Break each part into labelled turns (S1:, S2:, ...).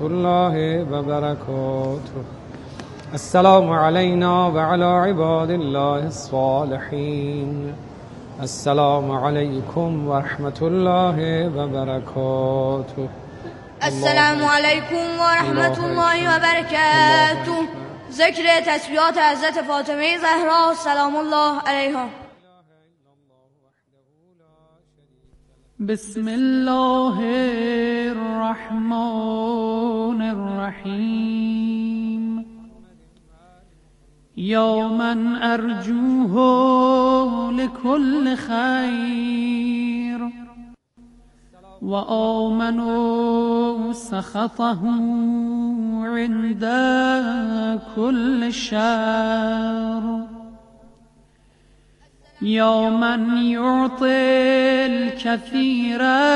S1: الله وبركاته. السلام علينا وعلى عباد الله الصالحين. السلام عليكم ورحمة الله وبركاته.
S2: السلام علیکم و رحمت الله و برکاته. ذکر تسبیحات حضرت فاطمه زهرا سلام الله علیها.
S3: بسم الله الرحمن الرحیم. یا من ارجوه لكل خیر و آمن سخطه عند كل شر. یا من یعطی الكثير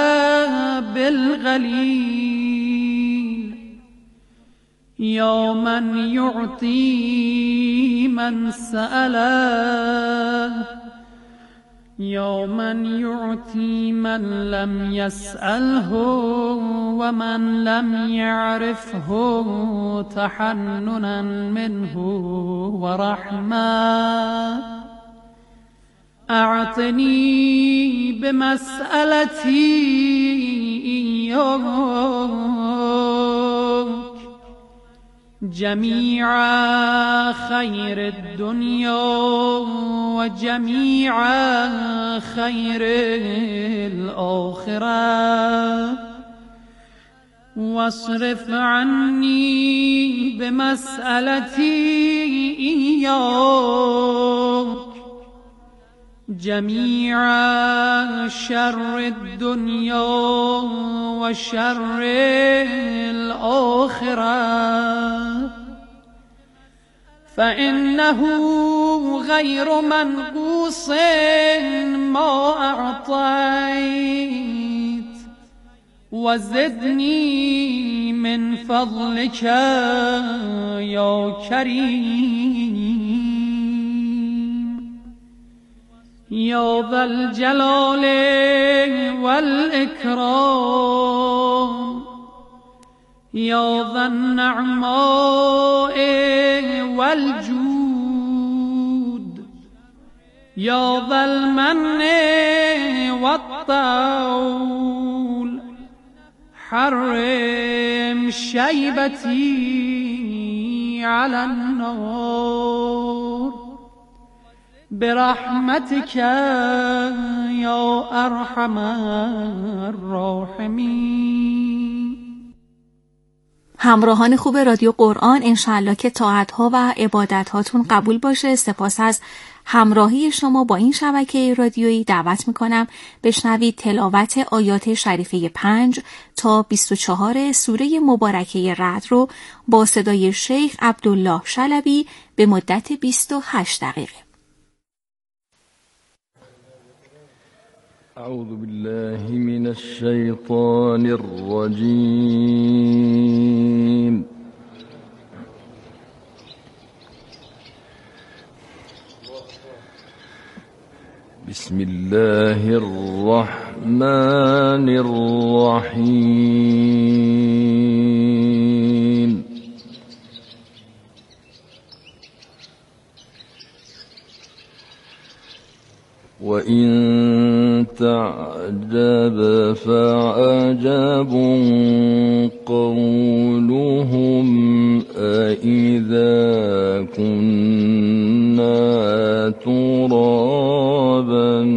S3: بالقلیل. یا من یعطی من سأله. یا من یعطی من لم يسأله و من لم يعرفه تحننا منه و رحمه. اعطنی بمسألتی ایاک جمیع خیر الدنیا و جمیع خیر الآخرة. واصرف عنی بمسألتی ایاک جمیع شر الدنیا و شر الآخرة. فإنه غیر منقوص ما أعطيت وزدنی من فضلك یا کریم. یا ذا الجلال والإكرام. یا ذا النعماء والجود. یا ذا المن والطول. حرم شیبتی على النار برحمتك یا ارحم الراحمین.
S4: همراهان خوب رادیو قرآن، انشاءالله که طاعت‌ها و عبادت‌هاتون قبول باشه. سپاس از همراهی شما با این شبکه رادیویی. دعوت میکنم بشنوید تلاوت آیات شریفه 5 تا 24 سوره مبارکه رعد رو با صدای شیخ عبدالله شلبی به مدت 28 دقیقه.
S5: اعوذ بالله من الشیطان الرجیم. بسم الله الرحمن الرحیم. وَإِن تَعْجَبْ فَعَجَبٌ قَوْلُهُمْ أَإِذَا كُنَّا تُرَابًا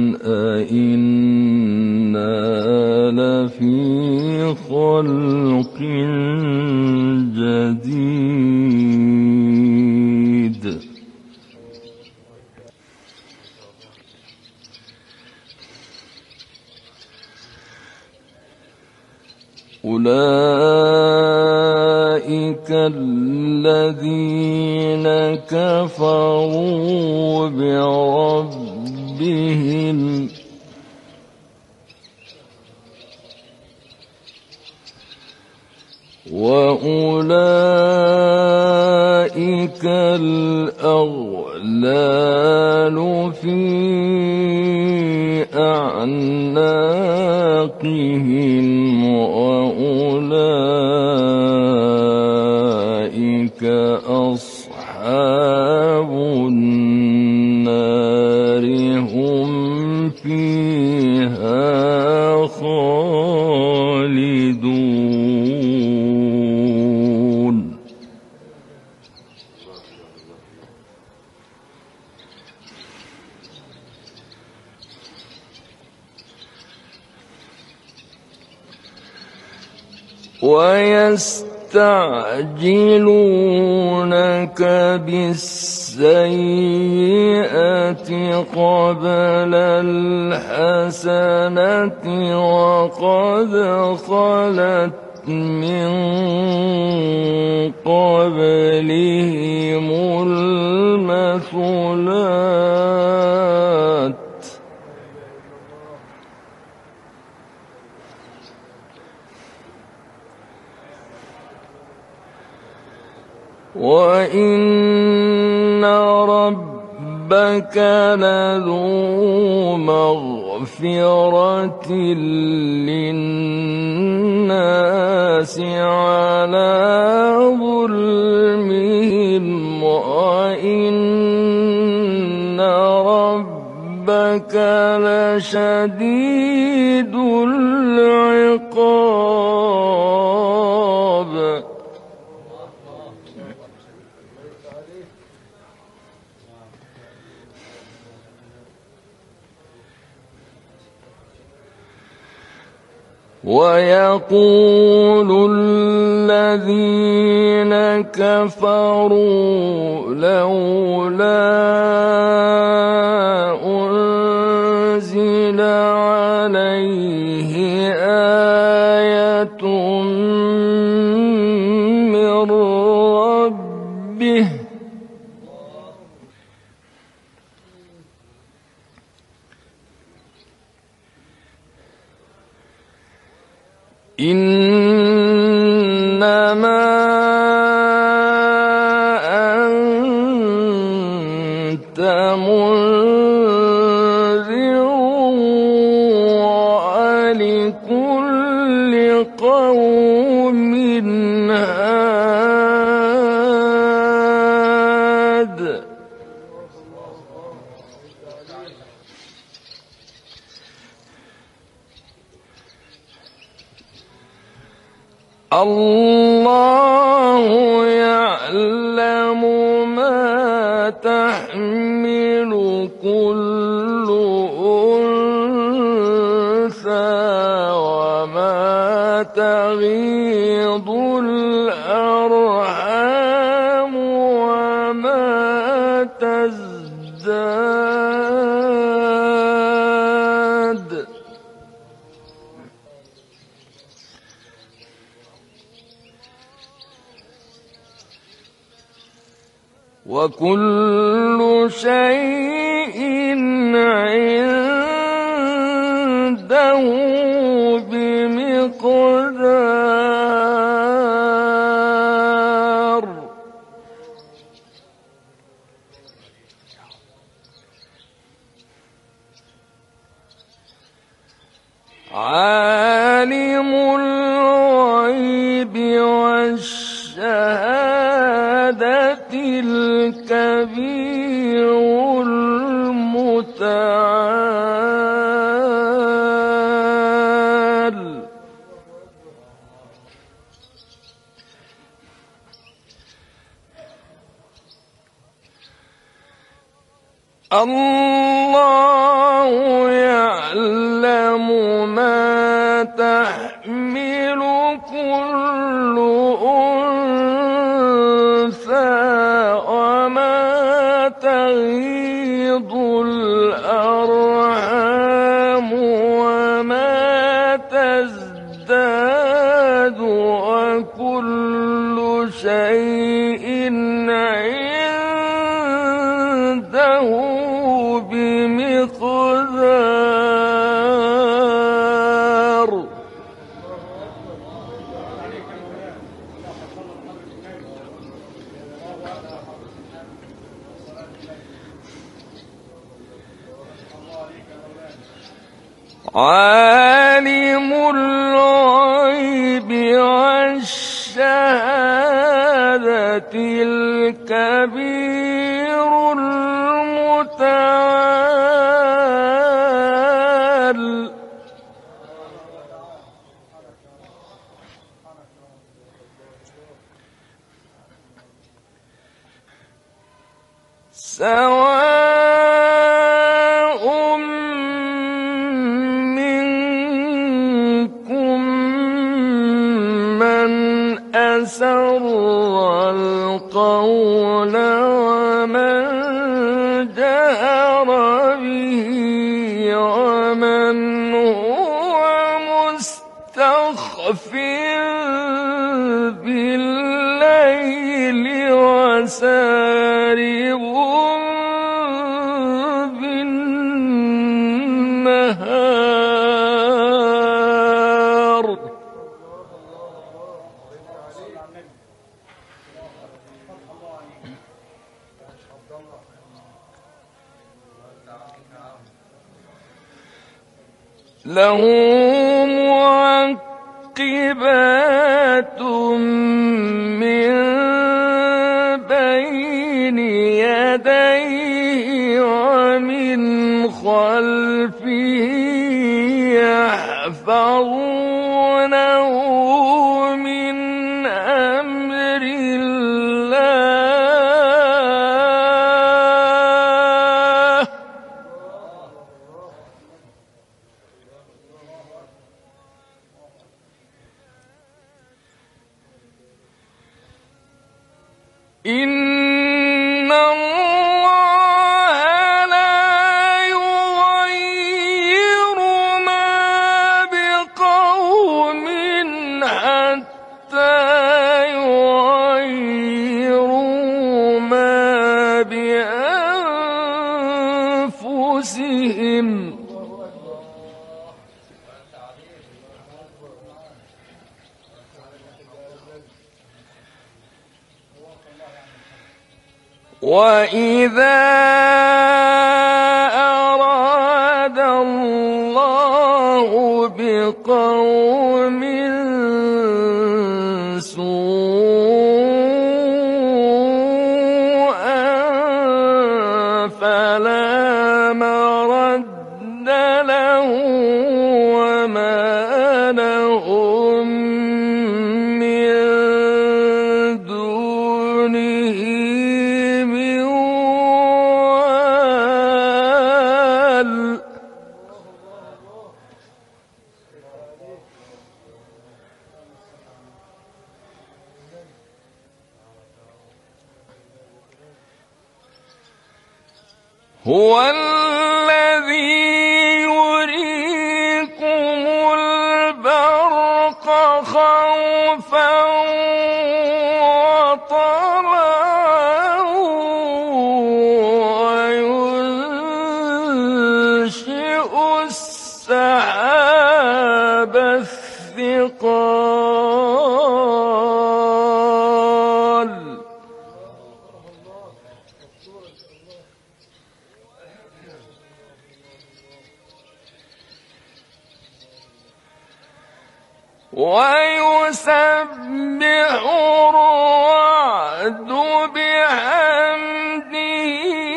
S5: أَإِنَّا لَفِي خَلْقٍ جَدِيدٍ. أولئك الذين كفروا بربهم وأولئك الأغلال في أعناقهم وأولئك ويستعجلونك بالسيئة قبل الحسنة وقد خلت من قبلهم المثلات وإن ربك لذو مغفرة للناس على ظلمهم وإن ربك لشديد العقاب ويقول الذين كفروا لولا أنزل عليه آية من ربه إنما أنت منذر ولكل قوم هاد الله يعلم ما تحمل كل أنثى وما تغيض الأرحام وما تزداد وكل شيء عنده بمقدار عالم الغيب والشهادة الكبير المتعال الله يعلم ما تحمل كل أنثى وما تغيض الأرحام وما تزداد وكل شيء عنده بمقدار عالم الغيب والشهادة الكبير المتعال سواء منكم من أسر القول ومن جهر به ومن هو مستخف بالليل وسارب بالنهار. له معقبات من بين يديه ومن خلفه يحفظونه من أمر الله. إن الله لا يغير ما بقوم حتى يغيروا ما بأنفسهم. وإذا أراد الله بقوم سوءا فلا مرد له وما لهم من دونه من وال. هو الذي يريكم البرق خوفا وطمعا وينشئ السحاب الثقال. ويسبح الرعد بحمده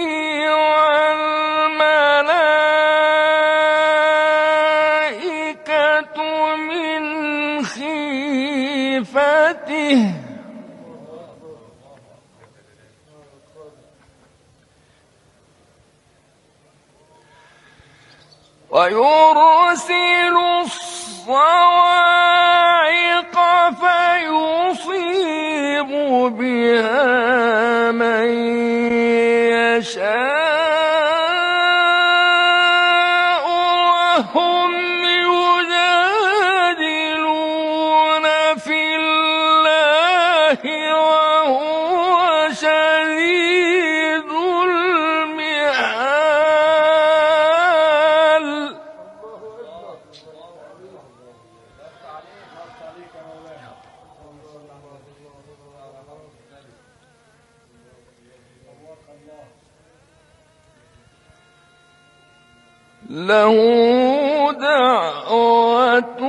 S5: والملائكة من خيفته. ويرسل الصواعق فيصيب بها من يشاء وهم يجادلون في الله وهو شديد المحال. له دعوة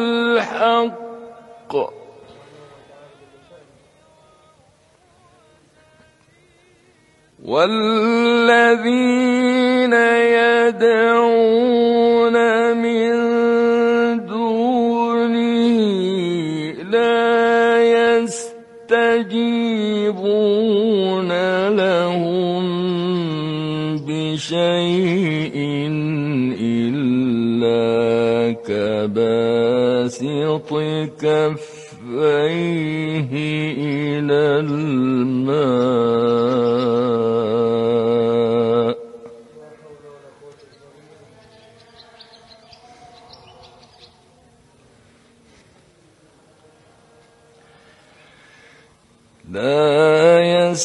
S5: الحق والذين يدعون من دونه لا يستجيبون لهم بشيء إلا كباسط كفيه كفيه إلى الماء لا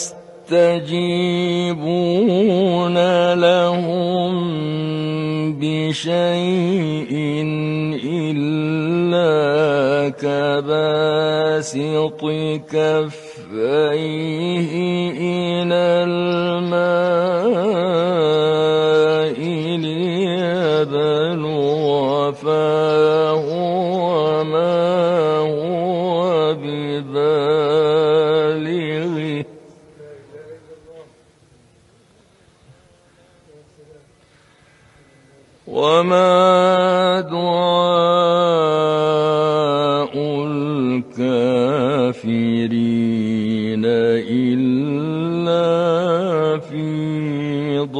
S5: يستجيبون لهم بشيء إلا كباسط كفيه إلى الماء ليبلغ فاه وما هو ببالغه وما دعاء الكافرين إلا في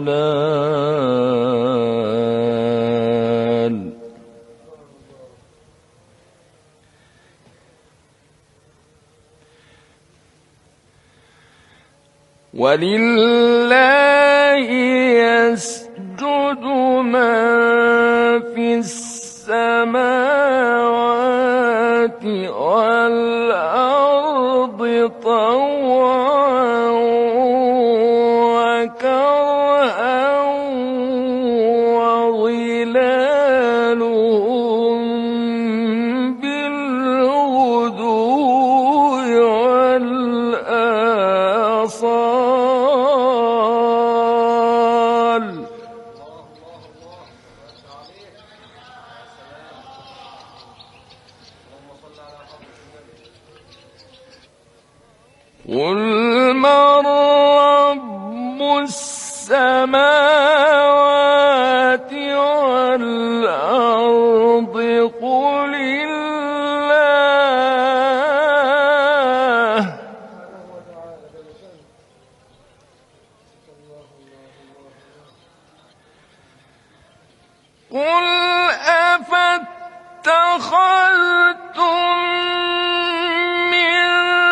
S5: ضلال ولله يسجد من في السماوات والأرض طوعا وكرها وظلالهم بالغدو والآصال قل من رب السماوات والأرض قل الله قل أفاتخذتم من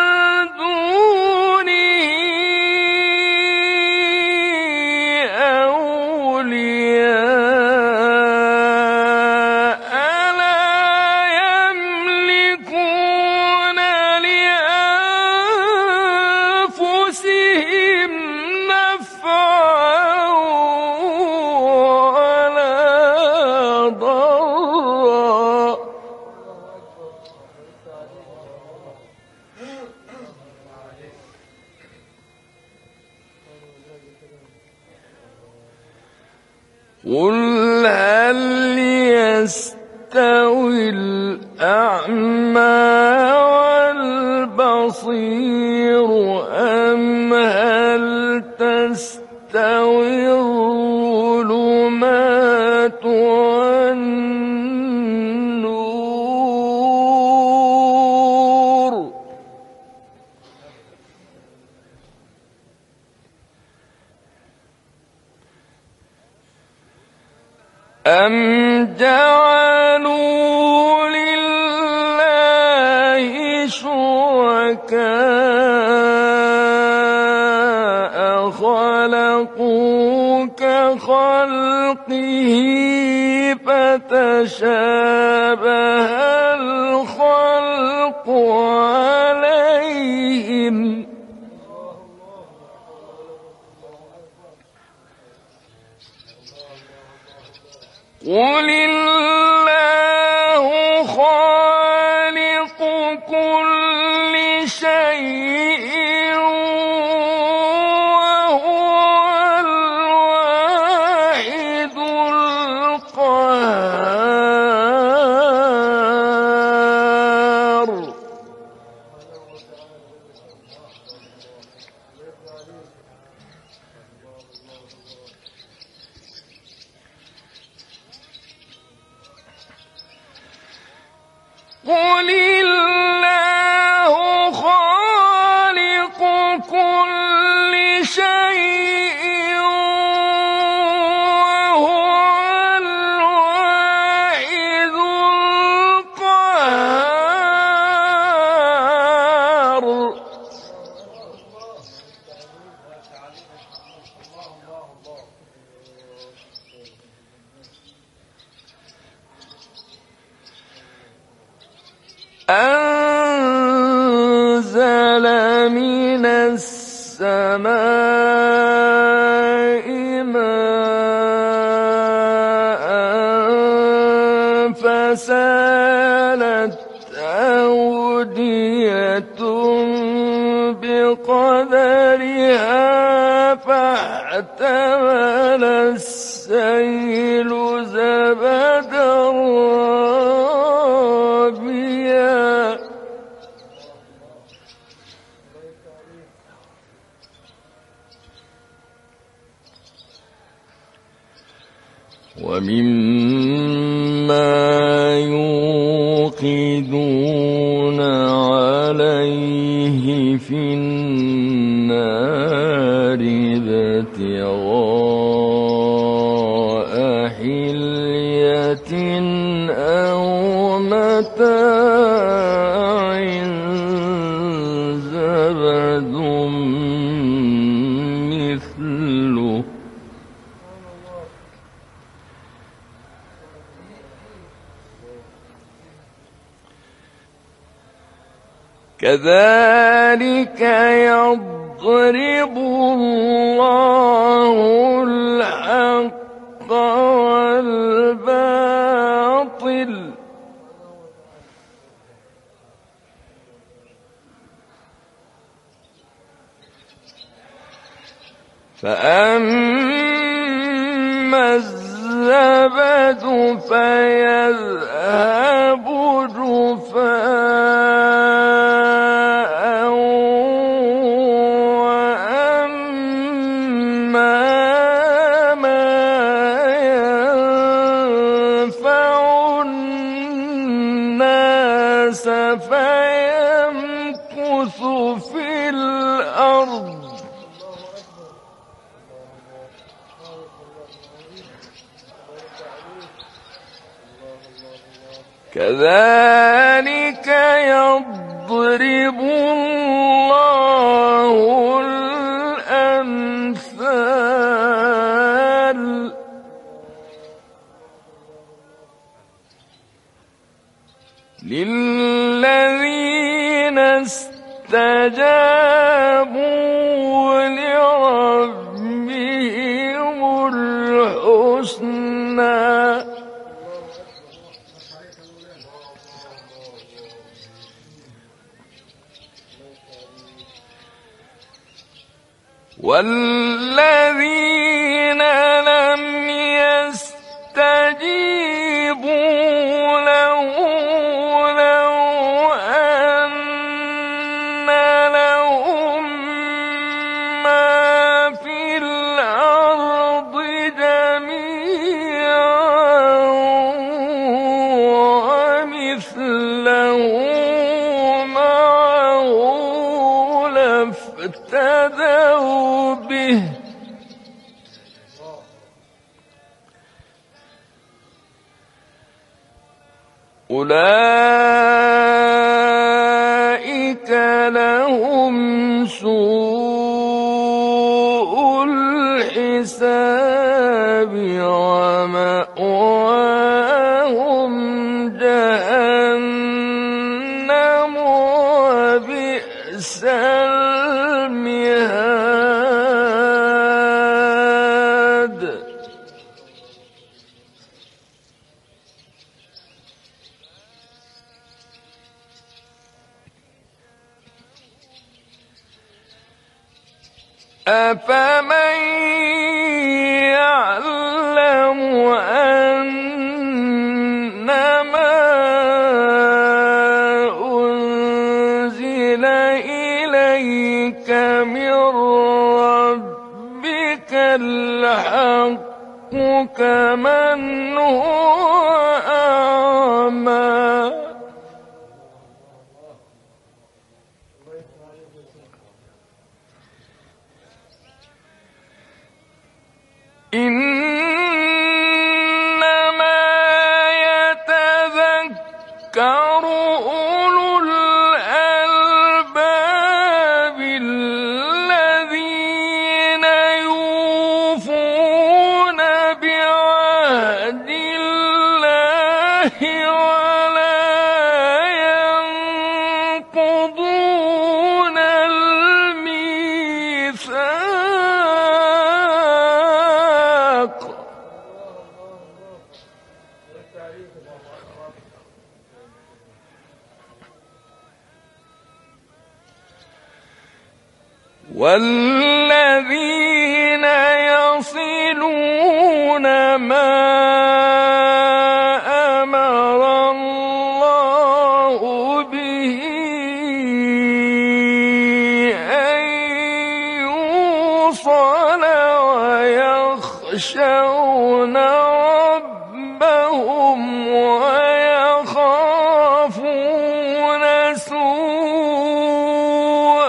S5: دونه أولياء لا يملكون لأنفسهم نفعا ولا ضرا قل هل يستوي الأعمى والبصير أم هل تستوي الظلمات والنور أم جعلوا لله شركاء خلقوا كخلقه فتشابه الخلق عليهم قل الله خالق كل شيء وهو الواحد القهار من السماء ماء فسالت أودية بقدرها فاحتمل السيل زبدا رابيا ومما يوقدون عليه في النار ابتغاء حلية أو متاع زبد مثله كذلك يضرب الله الحق والباطل فأما الزبد فيذهب جفاء وأما ما ينفع الناس فيمكث في الأرض كذلك يضرب الله الأمثال للذين استجابوا لربهم الحسنى والذين لم يستجيبوا له لو أن لهم ما في الأرض جميعا ومثله معه لافتدوا به أولئك لهم سوء الحساب ومأواهم جهنم وبئس المهاد أفمن يعلم أنما أنزل إليك من ربك الحق كمن هو أعمى إنما يتذكر أولو الألباب الذين يوفون بعهد الله ولا ينقضون والذين يصلون ما أمر الله به أن يوصل ويخشون ربهم ويخافون سوء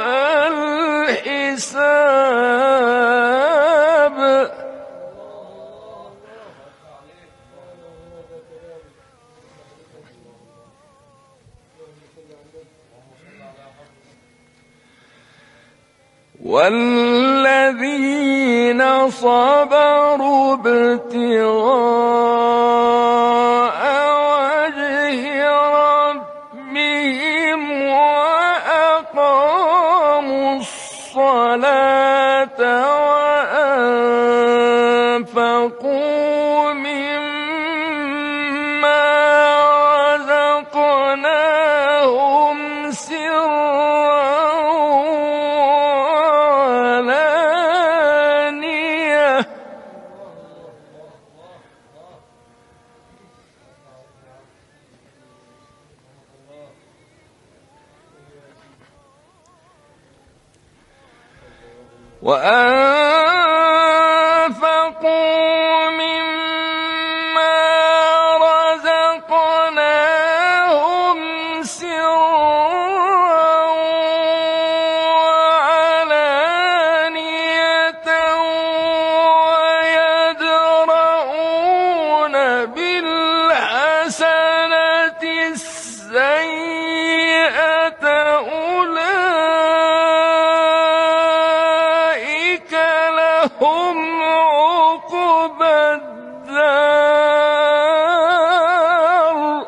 S5: الحساب والذين صبروا ابتغاء وجه ربهم وأقاموا الصلاة وأنفقوا مما رزقناهم سرا وعلانية وأنفقوا مما رزقناهم سرا وعلانية ويدرؤون بالحسنة السيئة أولئك لهم عقبى الدار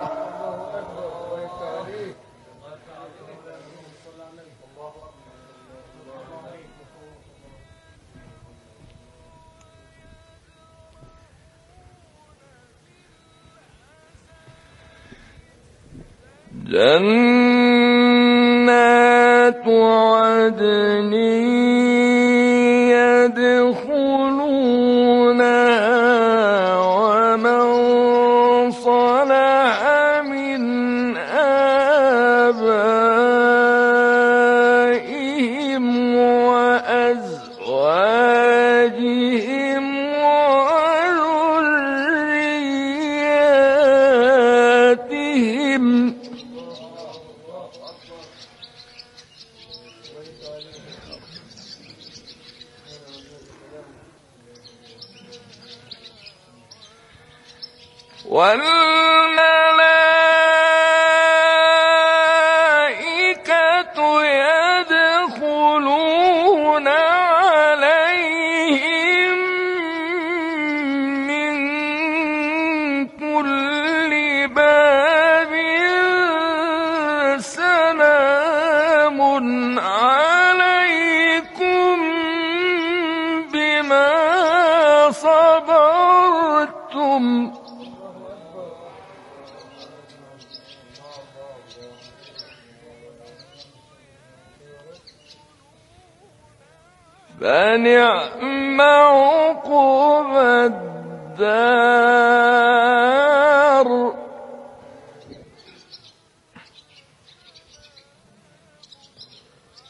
S5: جنات عدن يدخلونها ومن صلح من آبائهم وأزواجهم وذرياتهم والملائكة يدخلون عليهم من كل باب سلام عليكم بما صبرتم فنعم عقبى الدار